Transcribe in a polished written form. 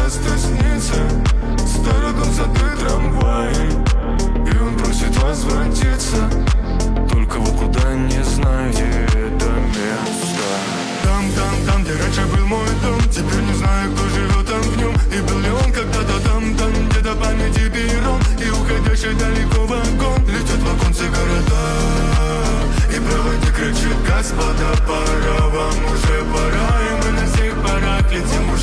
часто снится. Старый дом, сады, трамваи, и он просит возвратиться. Только вот куда, не знаю, где это место. Там, где раньше был мой дом. Теперь не знаю, кто живет там в нем. И был ли он когда-то там, где-то памяти перрон. И уходящий далеко вагон. Летят в оконце города, и проводник кричит: господа, пора, вам уже пора. И мы на всех парах летим.